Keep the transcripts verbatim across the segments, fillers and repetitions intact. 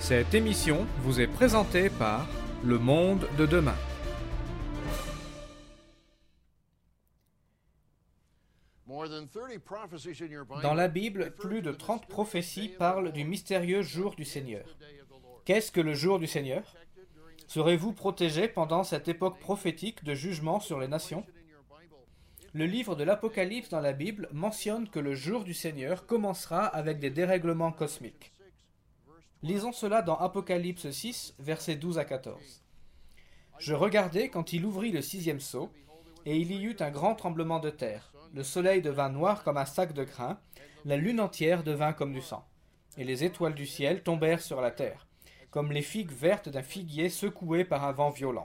Cette émission vous est présentée par Le Monde de Demain. Dans la Bible, plus de trente prophéties parlent du mystérieux jour du Seigneur. Qu'est-ce que le jour du Seigneur? Serez-vous protégés pendant cette époque prophétique de jugement sur les nations? Le livre de l'Apocalypse dans la Bible mentionne que le jour du Seigneur commencera avec des dérèglements cosmiques. Lisons cela dans Apocalypse six, versets douze à quatorze. « Je regardai quand il ouvrit le sixième sceau, et il y eut un grand tremblement de terre. Le soleil devint noir comme un sac de grains, la lune entière devint comme du sang, et les étoiles du ciel tombèrent sur la terre, comme les figues vertes d'un figuier secouées par un vent violent.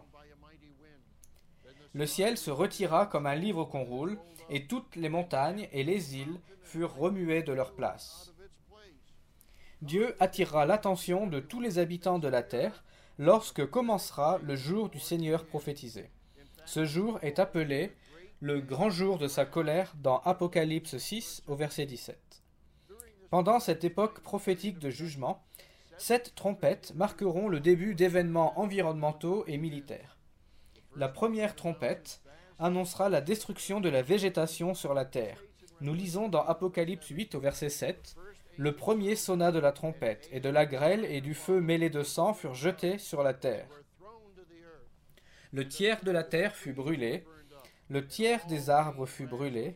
Le ciel se retira comme un livre qu'on roule, et toutes les montagnes et les îles furent remuées de leur place. Dieu attirera l'attention de tous les habitants de la terre lorsque commencera le jour du Seigneur prophétisé. Ce jour est appelé le grand jour de sa colère dans Apocalypse six au verset dix-sept. Pendant cette époque prophétique de jugement, sept trompettes marqueront le début d'événements environnementaux et militaires. La première trompette annoncera la destruction de la végétation sur la terre. Nous lisons dans Apocalypse huit au verset sept. Le premier sonna de la trompette, et de la grêle et du feu mêlés de sang furent jetés sur la terre. Le tiers de la terre fut brûlé, le tiers des arbres fut brûlé.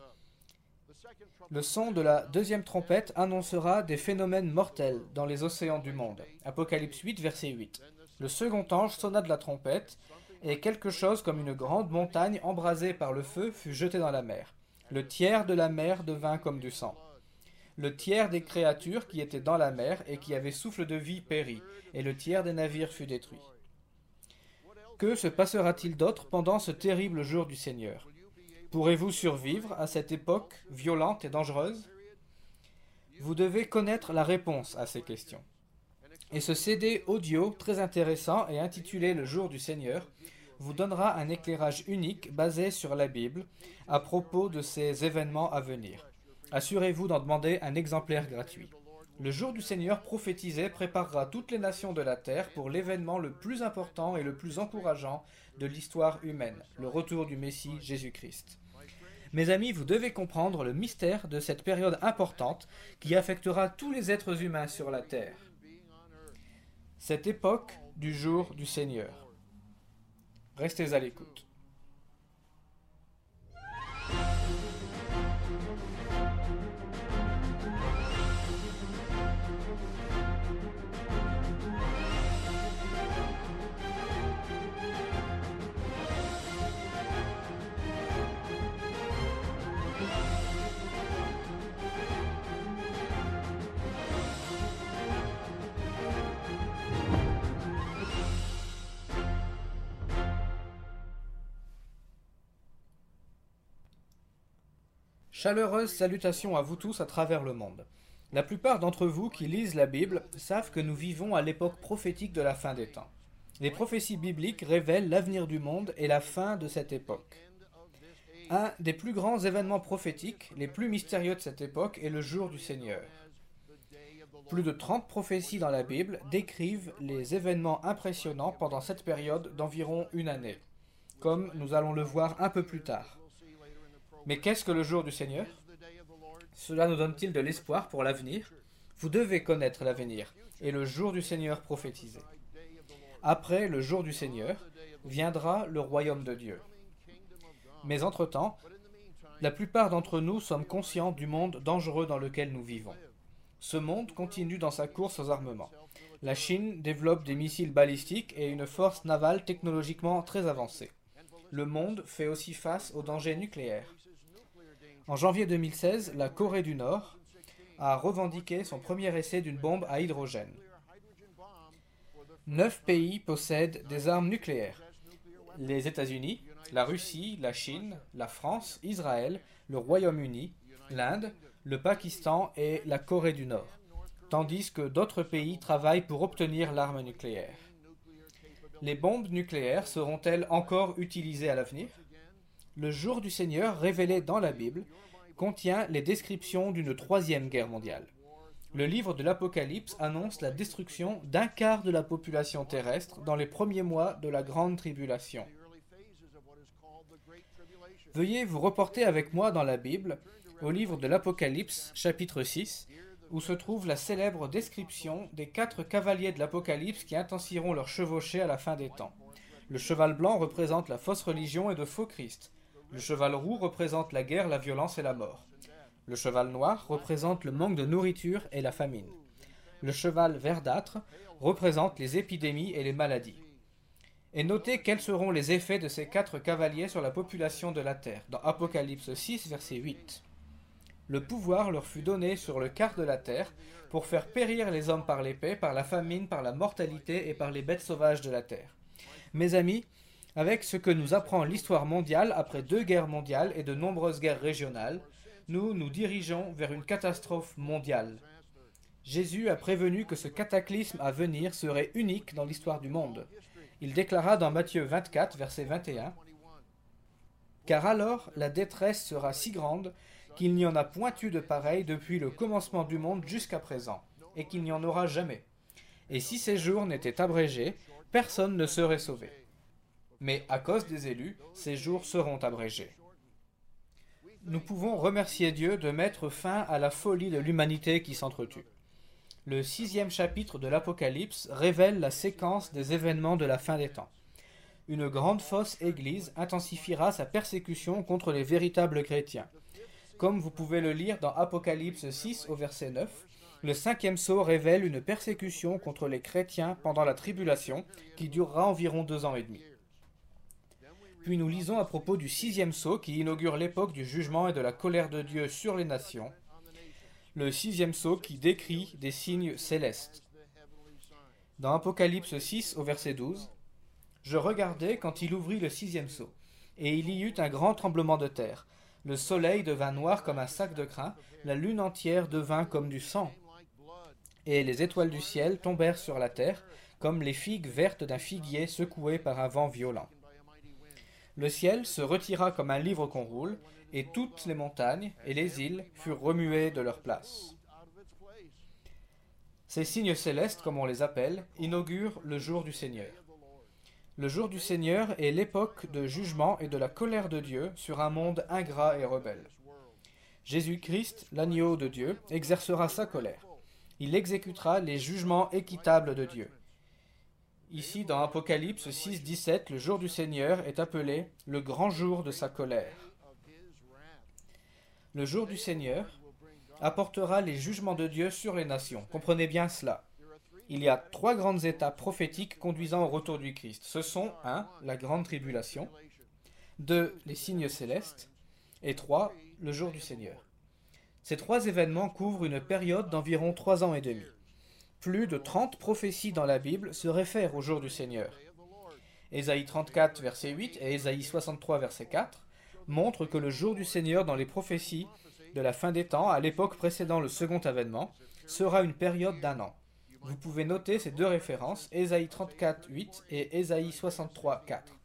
Le son de la deuxième trompette annoncera des phénomènes mortels dans les océans du monde. Apocalypse huit, verset huit. Le second ange sonna de la trompette, et quelque chose comme une grande montagne embrasée par le feu fut jetée dans la mer. Le tiers de la mer devint comme du sang. Le tiers des créatures qui étaient dans la mer et qui avaient souffle de vie périt, et le tiers des navires fut détruit. Que se passera-t-il d'autre pendant ce terrible jour du Seigneur? Pourrez-vous survivre à cette époque violente et dangereuse? Vous devez connaître la réponse à ces questions. Et ce C D audio très intéressant et intitulé Le jour du Seigneur vous donnera un éclairage unique basé sur la Bible à propos de ces événements à venir. Assurez-vous d'en demander un exemplaire gratuit. Le jour du Seigneur prophétisé préparera toutes les nations de la terre pour l'événement le plus important et le plus encourageant de l'histoire humaine, le retour du Messie Jésus-Christ. Mes amis, vous devez comprendre le mystère de cette période importante qui affectera tous les êtres humains sur la terre. Cette époque du jour du Seigneur. Restez à l'écoute. Chaleureuse salutations à vous tous à travers le monde. La plupart d'entre vous qui lisent la Bible savent que nous vivons à l'époque prophétique de la fin des temps. Les prophéties bibliques révèlent l'avenir du monde et la fin de cette époque. Un des plus grands événements prophétiques, les plus mystérieux de cette époque, est le jour du Seigneur. Plus de trente prophéties dans la Bible décrivent les événements impressionnants pendant cette période d'environ une année, comme nous allons le voir un peu plus tard. Mais qu'est-ce que le jour du Seigneur? Cela nous donne-t-il de l'espoir pour l'avenir? Vous devez connaître l'avenir et le jour du Seigneur prophétisé. Après le jour du Seigneur, viendra le royaume de Dieu. Mais entre-temps, la plupart d'entre nous sommes conscients du monde dangereux dans lequel nous vivons. Ce monde continue dans sa course aux armements. La Chine développe des missiles balistiques et une force navale technologiquement très avancée. Le monde fait aussi face aux dangers nucléaires. En janvier deux mille seize, la Corée du Nord a revendiqué son premier essai d'une bombe à hydrogène. Neuf pays possèdent des armes nucléaires. Les États-Unis, la Russie, la Chine, la France, Israël, le Royaume-Uni, l'Inde, le Pakistan et la Corée du Nord, tandis que d'autres pays travaillent pour obtenir l'arme nucléaire. Les bombes nucléaires seront-elles encore utilisées à l'avenir? Le jour du Seigneur révélé dans la Bible contient les descriptions d'une troisième guerre mondiale. Le livre de l'Apocalypse annonce la destruction d'un quart de la population terrestre dans les premiers mois de la Grande Tribulation. Veuillez vous reporter avec moi dans la Bible, au livre de l'Apocalypse, chapitre six, où se trouve la célèbre description des quatre cavaliers de l'Apocalypse qui intensifieront leur chevauchée à la fin des temps. Le cheval blanc représente la fausse religion et de faux Christ. Le cheval roux représente la guerre, la violence et la mort. Le cheval noir représente le manque de nourriture et la famine. Le cheval verdâtre représente les épidémies et les maladies. Et notez quels seront les effets de ces quatre cavaliers sur la population de la terre, dans Apocalypse six, verset huit. Le pouvoir leur fut donné sur le quart de la terre pour faire périr les hommes par l'épée, par la famine, par la mortalité et par les bêtes sauvages de la terre. Mes amis, avec ce que nous apprend l'histoire mondiale après deux guerres mondiales et de nombreuses guerres régionales, nous nous dirigeons vers une catastrophe mondiale. Jésus a prévenu que ce cataclysme à venir serait unique dans l'histoire du monde. Il déclara dans Matthieu vingt-quatre, verset vingt et un, « Car alors la détresse sera si grande qu'il n'y en a point eu de pareil depuis le commencement du monde jusqu'à présent, et qu'il n'y en aura jamais. Et si ces jours n'étaient abrégés, personne ne serait sauvé. Mais à cause des élus, ces jours seront abrégés. » Nous pouvons remercier Dieu de mettre fin à la folie de l'humanité qui s'entretue. Le sixième chapitre de l'Apocalypse révèle la séquence des événements de la fin des temps. Une grande fausse église intensifiera sa persécution contre les véritables chrétiens. Comme vous pouvez le lire dans Apocalypse six au verset neuf, le cinquième sceau révèle une persécution contre les chrétiens pendant la tribulation qui durera environ deux ans et demi. Puis nous lisons à propos du sixième sceau qui inaugure l'époque du jugement et de la colère de Dieu sur les nations. Le sixième sceau qui décrit des signes célestes. Dans Apocalypse six au verset douze, « Je regardai quand il ouvrit le sixième sceau, et il y eut un grand tremblement de terre. Le soleil devint noir comme un sac de crin, la lune entière devint comme du sang. Et les étoiles du ciel tombèrent sur la terre, comme les figues vertes d'un figuier secouées par un vent violent. Le ciel se retira comme un livre qu'on roule, et toutes les montagnes et les îles furent remuées de leur place. » Ces signes célestes, comme on les appelle, inaugurent le jour du Seigneur. Le jour du Seigneur est l'époque de jugement et de la colère de Dieu sur un monde ingrat et rebelle. Jésus-Christ, l'agneau de Dieu, exercera sa colère. Il exécutera les jugements équitables de Dieu. Ici, dans Apocalypse six, dix-sept, le jour du Seigneur est appelé le grand jour de sa colère. Le jour du Seigneur apportera les jugements de Dieu sur les nations. Comprenez bien cela. Il y a trois grandes étapes prophétiques conduisant au retour du Christ. Ce sont un. La grande tribulation, deux. Les signes célestes, et trois. Le jour du Seigneur. Ces trois événements couvrent une période d'environ trois ans et demi. Plus de trente prophéties dans la Bible se réfèrent au jour du Seigneur. Ésaïe trente-quatre, verset huit et Ésaïe soixante-trois, verset quatre montrent que le jour du Seigneur dans les prophéties de la fin des temps, à l'époque précédant le second avènement, sera une période d'un an. Vous pouvez noter ces deux références, Ésaïe trente-quatre, huit et Ésaïe soixante-trois, quatre.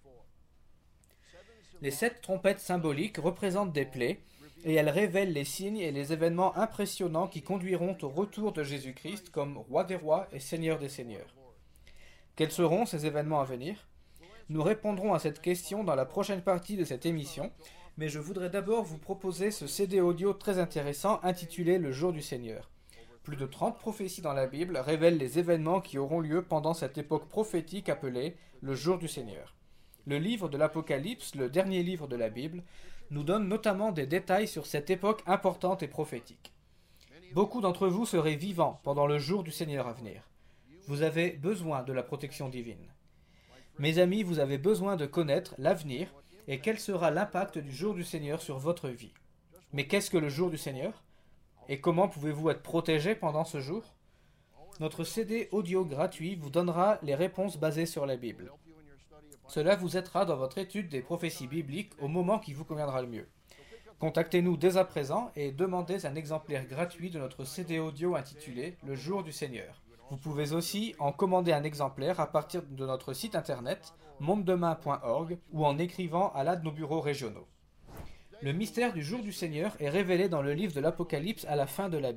Les sept trompettes symboliques représentent des plaies, et elles révèlent les signes et les événements impressionnants qui conduiront au retour de Jésus-Christ comme roi des rois et seigneur des seigneurs. Quels seront ces événements à venir ? Nous répondrons à cette question dans la prochaine partie de cette émission, mais je voudrais d'abord vous proposer ce C D audio très intéressant intitulé « Le jour du Seigneur ». Plus de trente prophéties dans la Bible révèlent les événements qui auront lieu pendant cette époque prophétique appelée « Le jour du Seigneur ». Le livre de l'Apocalypse, le dernier livre de la Bible, nous donne notamment des détails sur cette époque importante et prophétique. Beaucoup d'entre vous seraient vivants pendant le jour du Seigneur à venir. Vous avez besoin de la protection divine. Mes amis, vous avez besoin de connaître l'avenir et quel sera l'impact du jour du Seigneur sur votre vie. Mais qu'est-ce que le jour du Seigneur ? Et comment pouvez-vous être protégé pendant ce jour ? Notre C D audio gratuit vous donnera les réponses basées sur la Bible. Cela vous aidera dans votre étude des prophéties bibliques au moment qui vous conviendra le mieux. Contactez-nous dès à présent et demandez un exemplaire gratuit de notre C D audio intitulé « Le jour du Seigneur ». Vous pouvez aussi en commander un exemplaire à partir de notre site internet mondedemain point org ou en écrivant à l'un de nos bureaux régionaux. Le mystère du jour du Seigneur est révélé dans le livre de l'Apocalypse à la fin de la Bible.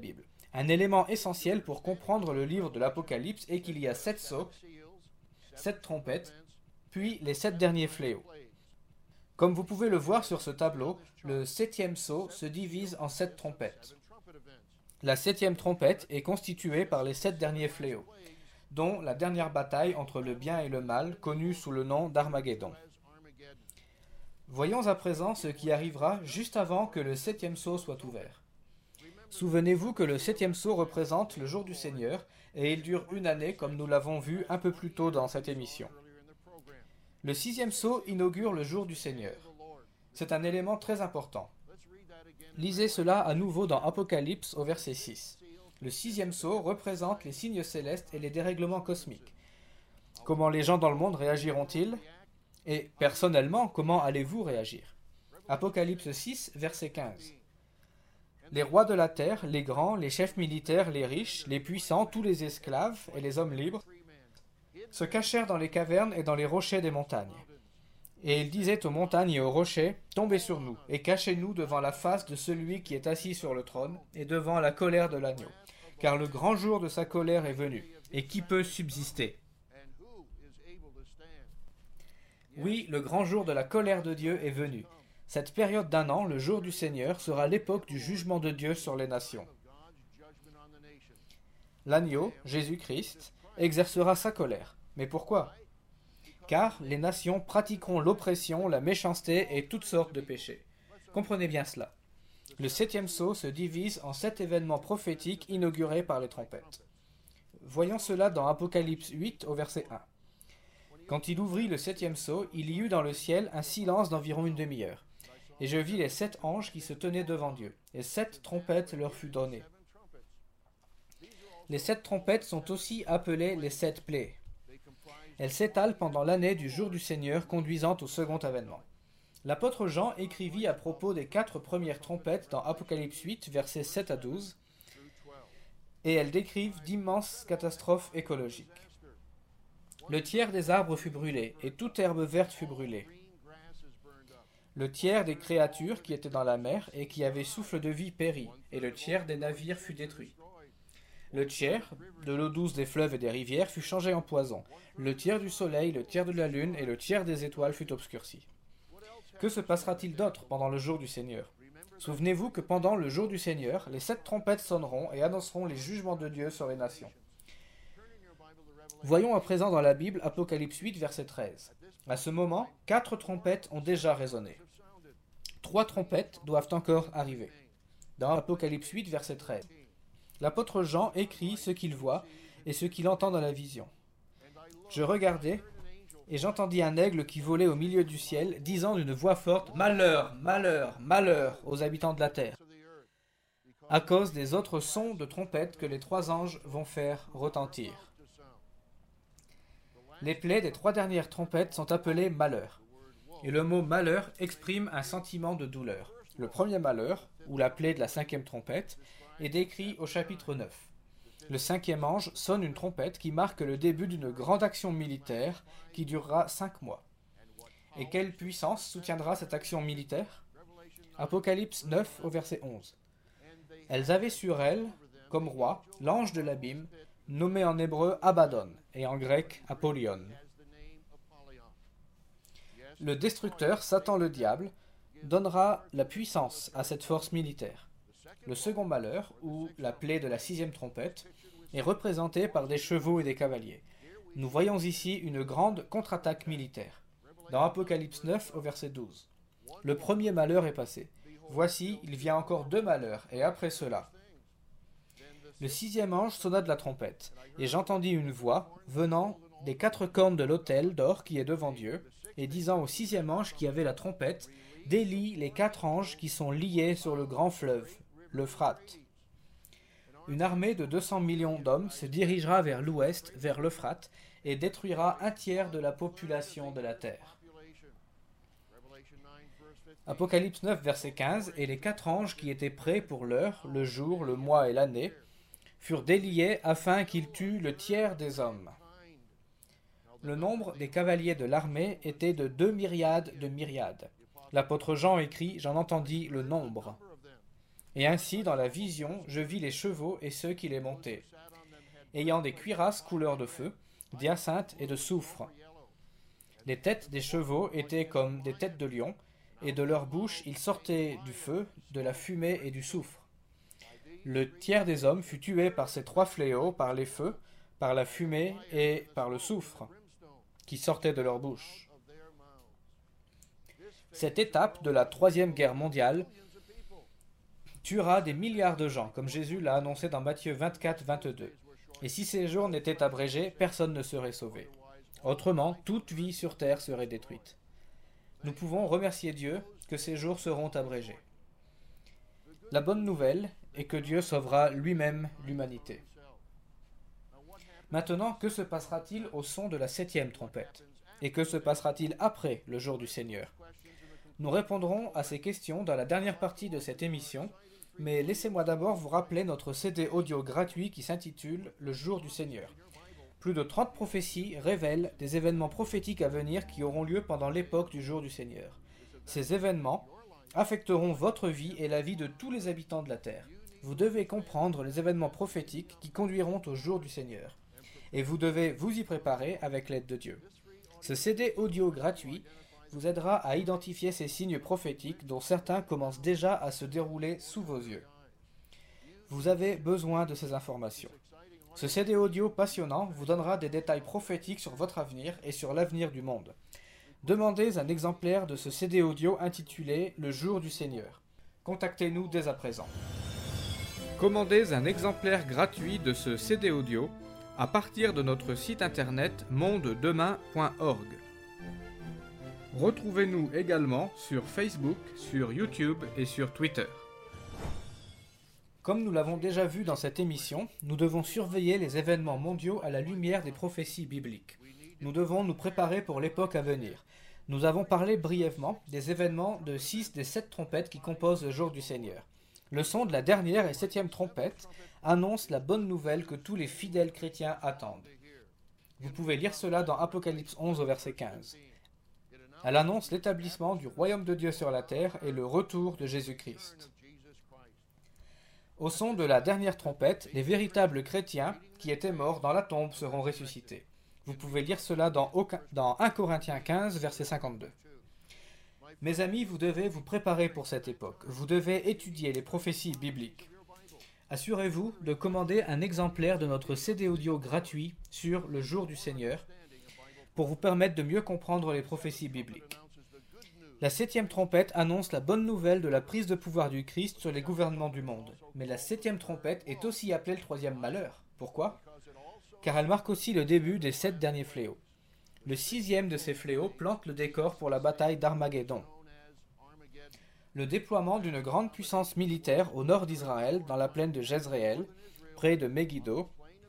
Un élément essentiel pour comprendre le livre de l'Apocalypse est qu'il y a sept sceaux, sept trompettes, puis les sept derniers fléaux. Comme vous pouvez le voir sur ce tableau, le septième sceau se divise en sept trompettes. La septième trompette est constituée par les sept derniers fléaux, dont la dernière bataille entre le bien et le mal, connue sous le nom d'Armageddon. Voyons à présent ce qui arrivera juste avant que le septième sceau soit ouvert. Souvenez-vous que le septième sceau représente le jour du Seigneur, et il dure une année comme nous l'avons vu un peu plus tôt dans cette émission. Le sixième sceau inaugure le jour du Seigneur. C'est un élément très important. Lisez cela à nouveau dans Apocalypse au verset six. Le sixième sceau représente les signes célestes et les dérèglements cosmiques. Comment les gens dans le monde réagiront-ils? Et personnellement, comment allez-vous réagir? Apocalypse six, verset quinze. Les rois de la terre, les grands, les chefs militaires, les riches, les puissants, tous les esclaves et les hommes libres se cachèrent dans les cavernes et dans les rochers des montagnes. Et ils disaient aux montagnes et aux rochers, « Tombez sur nous, et cachez-nous devant la face de celui qui est assis sur le trône, et devant la colère de l'agneau. Car le grand jour de sa colère est venu, et qui peut subsister ?» Oui, le grand jour de la colère de Dieu est venu. Cette période d'un an, le jour du Seigneur, sera l'époque du jugement de Dieu sur les nations. L'agneau, Jésus-Christ, exercera sa colère. Mais pourquoi? Car les nations pratiqueront l'oppression, la méchanceté et toutes sortes de péchés. Comprenez bien cela. Le septième sceau se divise en sept événements prophétiques inaugurés par les trompettes. Voyons cela dans Apocalypse huit au verset un. Quand il ouvrit le septième sceau, il y eut dans le ciel un silence d'environ une demi-heure. Et je vis les sept anges qui se tenaient devant Dieu, et sept trompettes leur furent données. Les sept trompettes sont aussi appelées les sept plaies. Elles s'étalent pendant l'année du jour du Seigneur conduisant au second avènement. L'apôtre Jean écrivit à propos des quatre premières trompettes dans Apocalypse huit, versets sept à douze, et elles décrivent d'immenses catastrophes écologiques. Le tiers des arbres fut brûlé, et toute herbe verte fut brûlée. Le tiers des créatures qui étaient dans la mer et qui avaient souffle de vie périt, et le tiers des navires fut détruit. Le tiers de l'eau douce des fleuves et des rivières fut changé en poison. Le tiers du soleil, le tiers de la lune et le tiers des étoiles fut obscurci. Que se passera-t-il d'autre pendant le jour du Seigneur? Souvenez-vous que pendant le jour du Seigneur, les sept trompettes sonneront et annonceront les jugements de Dieu sur les nations. Voyons à présent dans la Bible Apocalypse huit, verset treize. À ce moment, quatre trompettes ont déjà résonné. Trois trompettes doivent encore arriver. Dans Apocalypse huit, verset treize. L'apôtre Jean écrit ce qu'il voit et ce qu'il entend dans la vision. Je regardai, et j'entendis un aigle qui volait au milieu du ciel, disant d'une voix forte, « Malheur, malheur, malheur aux habitants de la terre !» à cause des autres sons de trompettes que les trois anges vont faire retentir. Les plaies des trois dernières trompettes sont appelées malheur. Et le mot malheur exprime un sentiment de douleur. Le premier malheur, ou la plaie de la cinquième trompette, est décrit au chapitre neuf. Le cinquième ange sonne une trompette qui marque le début d'une grande action militaire qui durera cinq mois. Et quelle puissance soutiendra cette action militaire? Apocalypse neuf au verset onze. Elles avaient sur elles, comme roi, l'ange de l'abîme, nommé en hébreu Abaddon et en grec Apollyon. Le destructeur, Satan le diable, donnera la puissance à cette force militaire. Le second malheur, ou la plaie de la sixième trompette, est représenté par des chevaux et des cavaliers. Nous voyons ici une grande contre-attaque militaire. Dans Apocalypse neuf au verset douze. Le premier malheur est passé. Voici, il vient encore deux malheurs, et après cela. Le sixième ange sonna de la trompette, et j'entendis une voix venant des quatre cornes de l'autel d'or qui est devant Dieu, et disant au sixième ange qui avait la trompette, « Délie les quatre anges qui sont liés sur le grand fleuve, l'Euphrate. » Une armée de deux cents millions d'hommes se dirigera vers l'ouest, vers l'Euphrate, et détruira un tiers de la population de la terre. Apocalypse neuf, verset quinze, et les quatre anges qui étaient prêts pour l'heure, le jour, le mois et l'année, furent déliés afin qu'ils tuent le tiers des hommes. Le nombre des cavaliers de l'armée était de deux myriades de myriades. L'apôtre Jean écrit « J'en entendis le nombre ». Et ainsi, dans la vision, je vis les chevaux et ceux qui les montaient, ayant des cuirasses couleur de feu, d'hyacinthe et de soufre. Les têtes des chevaux étaient comme des têtes de lion, et de leur bouche il sortait du feu, de la fumée et du soufre. Le tiers des hommes fut tué par ces trois fléaux, par les feux, par la fumée et par le soufre, qui sortait de leur bouche. Cette étape de la troisième guerre mondiale tuera des milliards de gens, comme Jésus l'a annoncé dans Matthieu vingt-quatre, vingt-deux. Et si ces jours n'étaient abrégés, personne ne serait sauvé. Autrement, toute vie sur terre serait détruite. Nous pouvons remercier Dieu que ces jours seront abrégés. La bonne nouvelle est que Dieu sauvera lui-même l'humanité. Maintenant, que se passera-t-il au son de la septième trompette? Et que se passera-t-il après le jour du Seigneur? Nous répondrons à ces questions dans la dernière partie de cette émission, mais laissez-moi d'abord vous rappeler notre C D audio gratuit qui s'intitule « Le jour du Seigneur ». Plus de trente prophéties révèlent des événements prophétiques à venir qui auront lieu pendant l'époque du jour du Seigneur. Ces événements affecteront votre vie et la vie de tous les habitants de la terre. Vous devez comprendre les événements prophétiques qui conduiront au jour du Seigneur. Et vous devez vous y préparer avec l'aide de Dieu. Ce C D audio gratuit vous aidera à identifier ces signes prophétiques dont certains commencent déjà à se dérouler sous vos yeux. Vous avez besoin de ces informations. Ce C D audio passionnant vous donnera des détails prophétiques sur votre avenir et sur l'avenir du monde. Demandez un exemplaire de ce C D audio intitulé « Le jour du Seigneur ». Contactez-nous dès à présent. Commandez un exemplaire gratuit de ce C D audio à partir de notre site internet monde demain point org. Retrouvez-nous également sur Facebook, sur YouTube et sur Twitter. Comme nous l'avons déjà vu dans cette émission, nous devons surveiller les événements mondiaux à la lumière des prophéties bibliques. Nous devons nous préparer pour l'époque à venir. Nous avons parlé brièvement des événements de six des sept trompettes qui composent le jour du Seigneur. Le son de la dernière et septième trompette annonce la bonne nouvelle que tous les fidèles chrétiens attendent. Vous pouvez lire cela dans Apocalypse onze au verset quinze. Elle annonce l'établissement du royaume de Dieu sur la terre et le retour de Jésus-Christ. Au son de la dernière trompette, les véritables chrétiens qui étaient morts dans la tombe seront ressuscités. Vous pouvez lire cela dans, dans un Corinthiens quinze, verset cinquante-deux. Mes amis, vous devez vous préparer pour cette époque. Vous devez étudier les prophéties bibliques. Assurez-vous de commander un exemplaire de notre C D audio gratuit sur le jour du Seigneur pour vous permettre de mieux comprendre les prophéties bibliques. La septième trompette annonce la bonne nouvelle de la prise de pouvoir du Christ sur les gouvernements du monde. Mais la septième trompette est aussi appelée le troisième malheur. Pourquoi? Car elle marque aussi le début des sept derniers fléaux. Le sixième de ces fléaux plante le décor pour la bataille d'Armageddon. Le déploiement d'une grande puissance militaire au nord d'Israël, dans la plaine de Jezréel, près de Megiddo.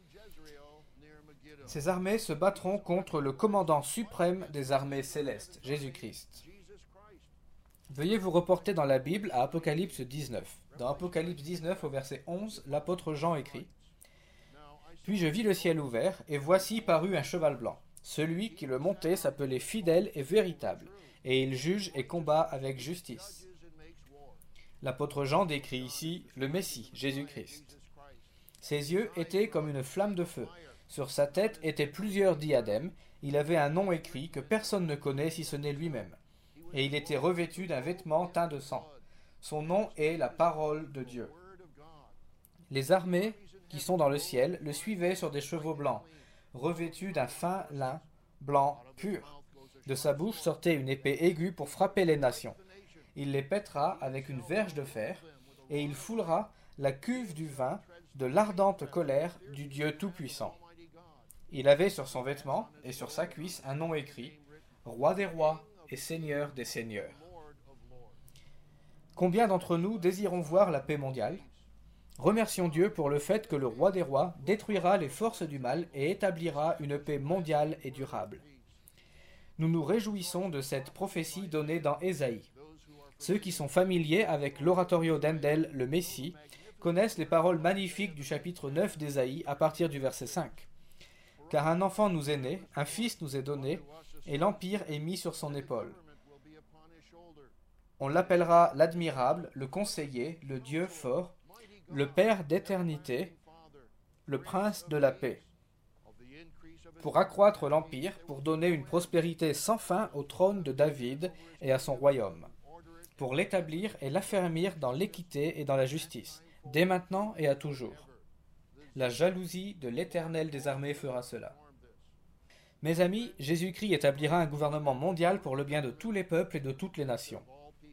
Ces armées se battront contre le commandant suprême des armées célestes, Jésus-Christ. Veuillez vous reporter dans la Bible à Apocalypse dix-neuf. Dans Apocalypse dix-neuf au verset onze, l'apôtre Jean écrit « Puis je vis le ciel ouvert, et voici parut un cheval blanc. Celui qui le montait s'appelait Fidèle et Véritable, et il juge et combat avec justice. » L'apôtre Jean décrit ici le Messie, Jésus-Christ. Ses yeux étaient comme une flamme de feu. Sur sa tête étaient plusieurs diadèmes. Il avait un nom écrit que personne ne connaît si ce n'est lui-même. Et il était revêtu d'un vêtement teint de sang. Son nom est la parole de Dieu. Les armées qui sont dans le ciel le suivaient sur des chevaux blancs, revêtus d'un fin lin blanc pur. De sa bouche sortait une épée aiguë pour frapper les nations. Il les pètera avec une verge de fer, et il foulera la cuve du vin de l'ardente colère du Dieu Tout-Puissant. Il avait sur son vêtement et sur sa cuisse un nom écrit « Roi des rois et Seigneur des seigneurs ». Combien d'entre nous désirons voir la paix mondiale? Remercions Dieu pour le fait que le Roi des rois détruira les forces du mal et établira une paix mondiale et durable. Nous nous réjouissons de cette prophétie donnée dans Ésaïe. Ceux qui sont familiers avec l'oratorio d'Handel, le Messie, connaissent les paroles magnifiques du chapitre neuf d'Ésaïe à partir du verset cinq. « Car un enfant nous est né, un fils nous est donné, et l'empire est mis sur son épaule. On l'appellera l'admirable, le conseiller, le Dieu fort, le Père d'éternité, le Prince de la paix, pour accroître l'empire, pour donner une prospérité sans fin au trône de David et à son royaume, pour l'établir et l'affermir dans l'équité et dans la justice, dès maintenant et à toujours. La jalousie de l'Éternel des armées fera cela. Mes amis, Jésus-Christ établira un gouvernement mondial pour le bien de tous les peuples et de toutes les nations.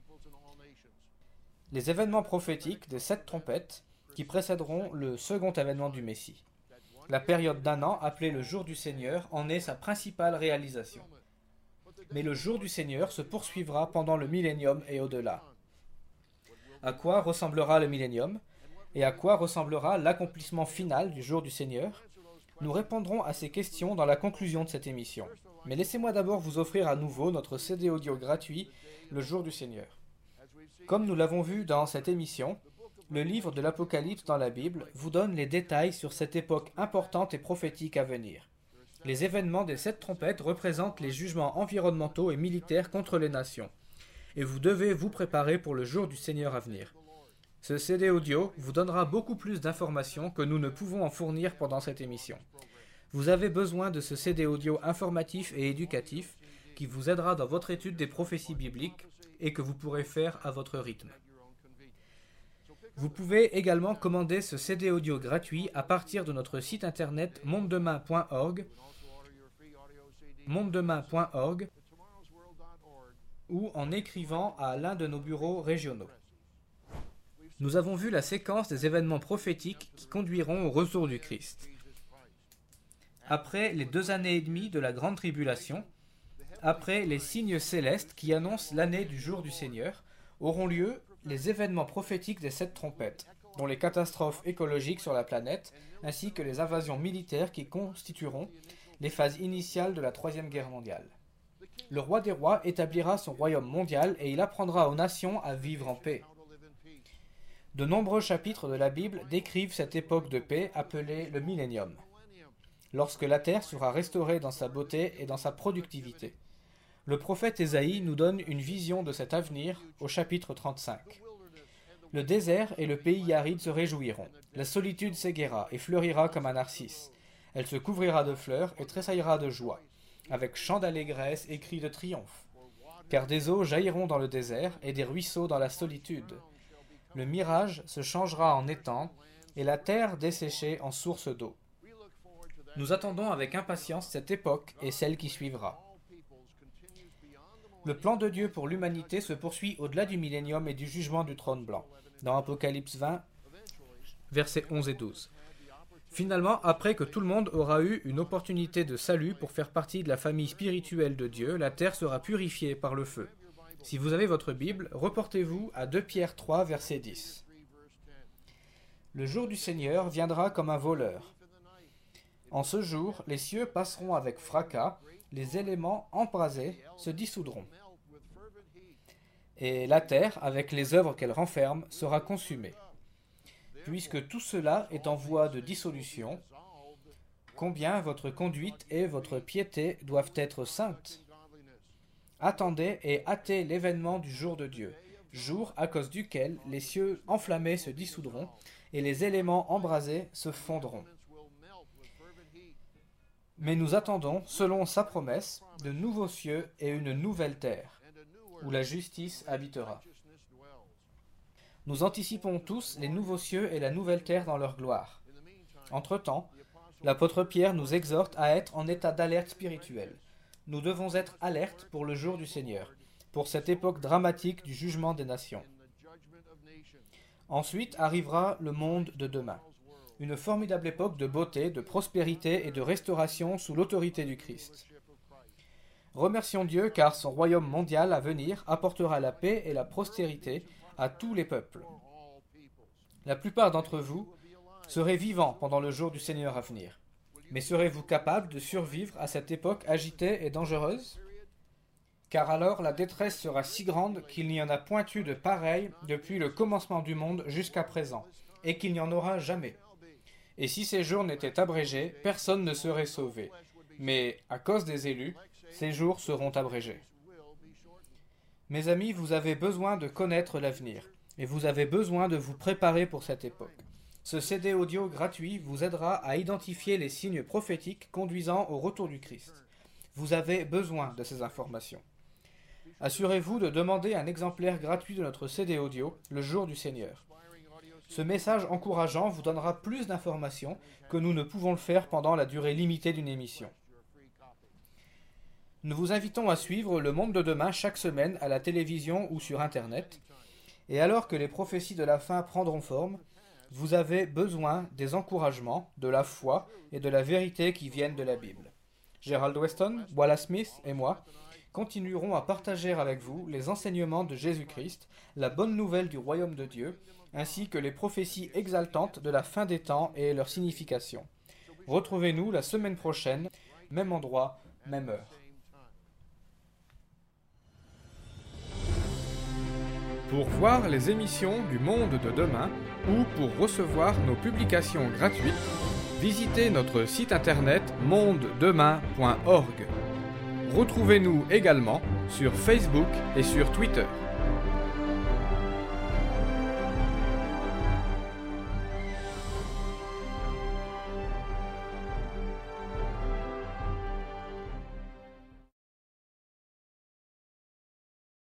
Les événements prophétiques des sept trompettes qui précéderont le second événement du Messie. La période d'un an, appelée le jour du Seigneur, en est sa principale réalisation. Mais le jour du Seigneur se poursuivra pendant le millénium et au-delà. À quoi ressemblera le millénium et à quoi ressemblera l'accomplissement final du jour du Seigneur? Nous répondrons à ces questions dans la conclusion de cette émission. Mais laissez-moi d'abord vous offrir à nouveau notre C D audio gratuit, Le jour du Seigneur. Comme nous l'avons vu dans cette émission, le livre de l'Apocalypse dans la Bible vous donne les détails sur cette époque importante et prophétique à venir. Les événements des sept trompettes représentent les jugements environnementaux et militaires contre les nations. Et vous devez vous préparer pour le jour du Seigneur à venir. Ce C D audio vous donnera beaucoup plus d'informations que nous ne pouvons en fournir pendant cette émission. Vous avez besoin de ce C D audio informatif et éducatif qui vous aidera dans votre étude des prophéties bibliques et que vous pourrez faire à votre rythme. Vous pouvez également commander ce C D audio gratuit à partir de notre site internet mondedemain point org, mondedemain point org ou en écrivant à l'un de nos bureaux régionaux. Nous avons vu la séquence des événements prophétiques qui conduiront au retour du Christ. Après les deux années et demie de la grande tribulation, après les signes célestes qui annoncent l'année du jour du Seigneur, auront lieu les événements prophétiques des sept trompettes, dont les catastrophes écologiques sur la planète, ainsi que les invasions militaires qui constitueront les phases initiales de la Troisième Guerre mondiale. Le roi des rois établira son royaume mondial et il apprendra aux nations à vivre en paix. De nombreux chapitres de la Bible décrivent cette époque de paix appelée le millénium, lorsque la terre sera restaurée dans sa beauté et dans sa productivité. Le prophète Ésaïe nous donne une vision de cet avenir au chapitre trente-cinq. Le désert et le pays aride se réjouiront. La solitude s'égaira et fleurira comme un narcisse. Elle se couvrira de fleurs et tressaillera de joie, avec chants d'allégresse et cris de triomphe. Car des eaux jailliront dans le désert et des ruisseaux dans la solitude. Le mirage se changera en étang et la terre desséchée en source d'eau. Nous attendons avec impatience cette époque et celle qui suivra. Le plan de Dieu pour l'humanité se poursuit au-delà du millénium et du jugement du trône blanc, dans Apocalypse vingt, versets onze et douze. Finalement, après que tout le monde aura eu une opportunité de salut pour faire partie de la famille spirituelle de Dieu, la terre sera purifiée par le feu. Si vous avez votre Bible, reportez-vous à deux Pierre trois, verset dix. Le jour du Seigneur viendra comme un voleur. En ce jour, les cieux passeront avec fracas, les éléments embrasés se dissoudront. Et la terre, avec les œuvres qu'elle renferme, sera consumée. Puisque tout cela est en voie de dissolution, combien votre conduite et votre piété doivent être saintes. Attendez et hâtez l'événement du jour de Dieu, jour à cause duquel les cieux enflammés se dissoudront et les éléments embrasés se fondront. Mais nous attendons, selon sa promesse, de nouveaux cieux et une nouvelle terre, où la justice habitera. Nous anticipons tous les nouveaux cieux et la nouvelle terre dans leur gloire. Entre-temps, l'apôtre Pierre nous exhorte à être en état d'alerte spirituelle. Nous devons être alertes pour le jour du Seigneur, pour cette époque dramatique du jugement des nations. Ensuite arrivera le monde de demain. Une formidable époque de beauté, de prospérité et de restauration sous l'autorité du Christ. Remercions Dieu car son royaume mondial à venir apportera la paix et la prospérité à tous les peuples. La plupart d'entre vous serez vivants pendant le jour du Seigneur à venir. Mais serez-vous capables de survivre à cette époque agitée et dangereuse? Car alors la détresse sera si grande qu'il n'y en a point eu de pareil depuis le commencement du monde jusqu'à présent, et qu'il n'y en aura jamais. Et si ces jours n'étaient abrégés, personne ne serait sauvé. Mais, à cause des élus, ces jours seront abrégés. Mes amis, vous avez besoin de connaître l'avenir, et vous avez besoin de vous préparer pour cette époque. Ce C D audio gratuit vous aidera à identifier les signes prophétiques conduisant au retour du Christ. Vous avez besoin de ces informations. Assurez-vous de demander un exemplaire gratuit de notre C D audio le jour du Seigneur. Ce message encourageant vous donnera plus d'informations que nous ne pouvons le faire pendant la durée limitée d'une émission. Nous vous invitons à suivre Le Monde de demain chaque semaine à la télévision ou sur Internet. Et alors que les prophéties de la fin prendront forme, vous avez besoin des encouragements, de la foi et de la vérité qui viennent de la Bible. Gerald Weston, Wallace Smith et moi continuerons à partager avec vous les enseignements de Jésus-Christ, la bonne nouvelle du royaume de Dieu, ainsi que les prophéties exaltantes de la fin des temps et leur signification. Retrouvez-nous la semaine prochaine, même endroit, même heure. Pour voir les émissions du Monde de demain ou pour recevoir nos publications gratuites, visitez notre site internet monde demain point org. Retrouvez-nous également sur Facebook et sur Twitter.